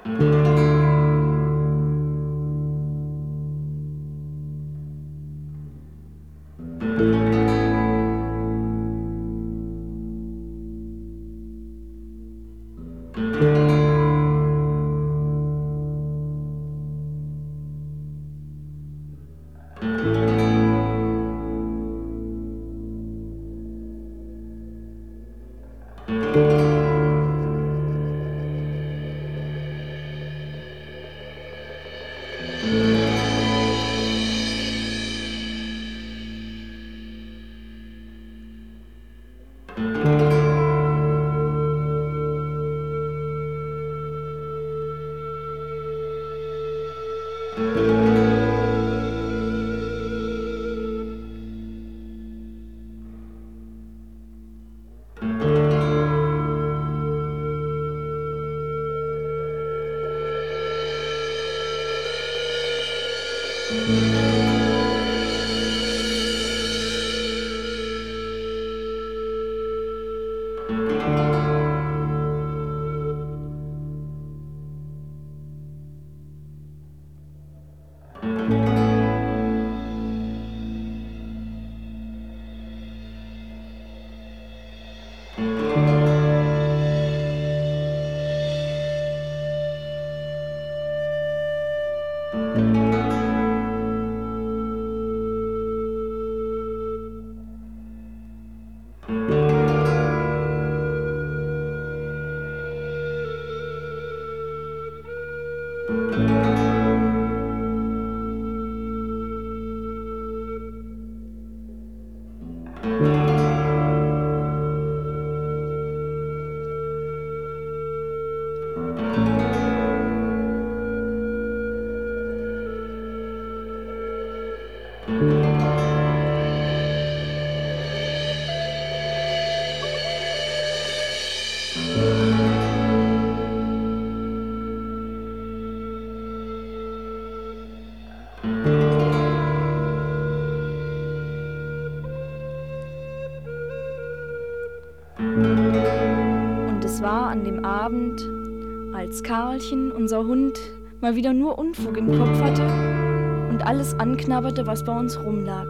Und es war an dem Abend, als Karlchen, unser Hund, mal wieder nur Unfug im Kopf hatte und alles anknabberte, was bei uns rumlag.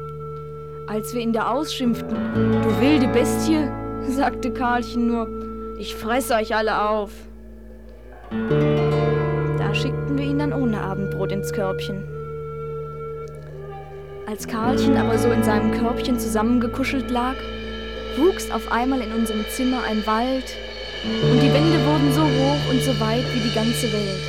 Als wir ihn da ausschimpften, du wilde Bestie, sagte Karlchen nur, ich fresse euch alle auf. Da schickten wir ihn dann ohne Abendbrot ins Körbchen. Als Karlchen aber so in seinem Körbchen zusammengekuschelt lag, wuchs auf einmal in unserem Zimmer ein Wald und die Wände wurden so hoch und so weit wie die ganze Welt.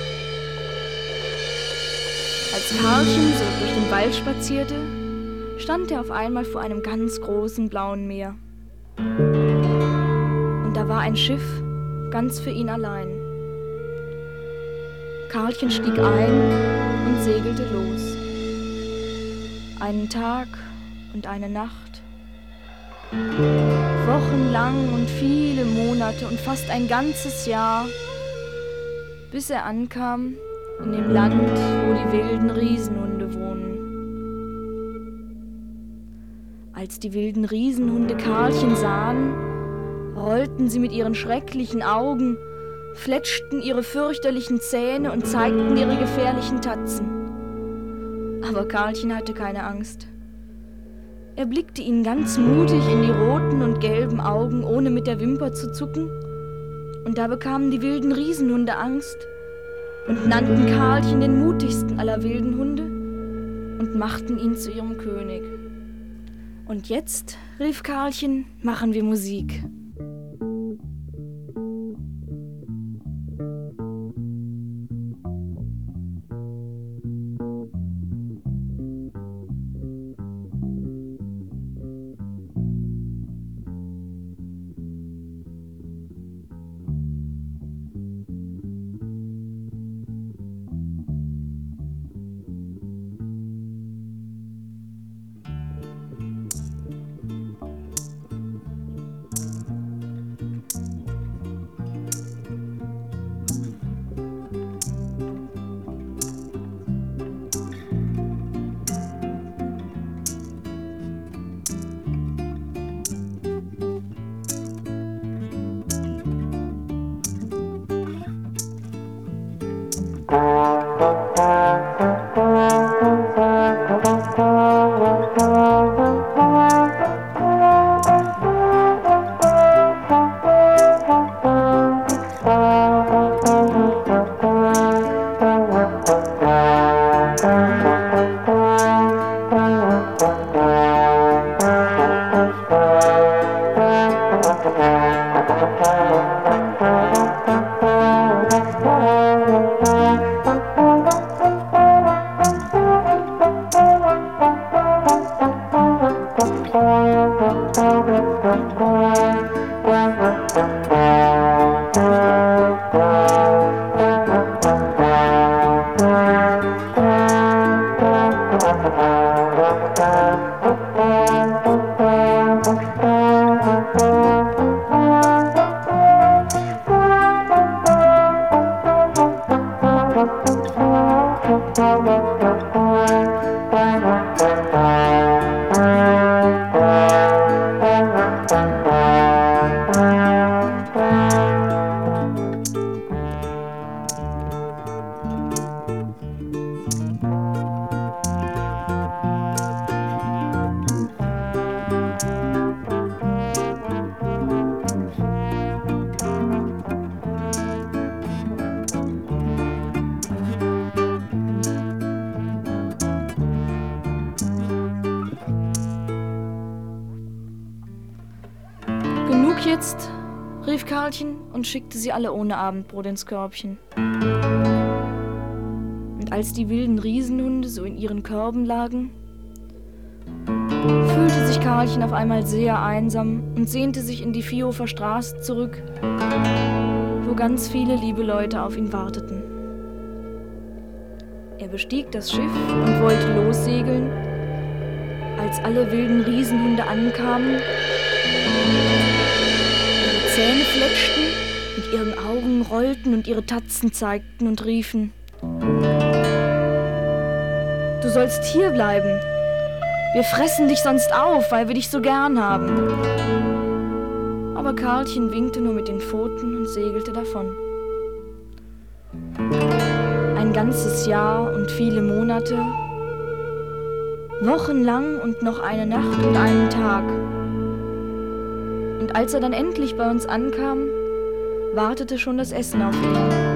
Als Karlchen so durch den Wald spazierte, stand er auf einmal vor einem ganz großen blauen Meer. Und da war ein Schiff, ganz für ihn allein. Karlchen stieg ein und segelte los. Einen Tag und eine Nacht, wochenlang und viele Monate und fast ein ganzes Jahr, bis er ankam in dem Land, wo die wilden Riesenhunde wohnen. Als die wilden Riesenhunde Karlchen sahen, rollten sie mit ihren schrecklichen Augen, fletschten ihre fürchterlichen Zähne und zeigten ihre gefährlichen Tatzen. Aber Karlchen hatte keine Angst. Er blickte ihnen ganz mutig in die roten und gelben Augen, ohne mit der Wimper zu zucken. Und da bekamen die wilden Riesenhunde Angst und nannten Karlchen den mutigsten aller wilden Hunde und machten ihn zu ihrem König. Und jetzt, rief Karlchen, machen wir Musik. Genug jetzt, rief Karlchen und schickte sie alle ohne Abendbrot ins Körbchen. Und als die wilden Riesenhunde so in ihren Körben lagen, fühlte sich Karlchen auf einmal sehr einsam und sehnte sich in die Vierhofer Straße zurück, wo ganz viele liebe Leute auf ihn warteten. Er bestieg das Schiff und wollte lossegeln, als alle wilden Riesenhunde ankamen, ihre Zähne fletschten, mit ihren Augen rollten und ihre Tatzen zeigten und riefen: Du sollst hier bleiben. Wir fressen dich sonst auf, weil wir dich so gern haben. Aber Karlchen winkte nur mit den Pfoten und segelte davon. Ein ganzes Jahr und viele Monate, wochenlang und noch eine Nacht und einen Tag. Und als er dann endlich bei uns ankam, wartete schon das Essen auf ihn.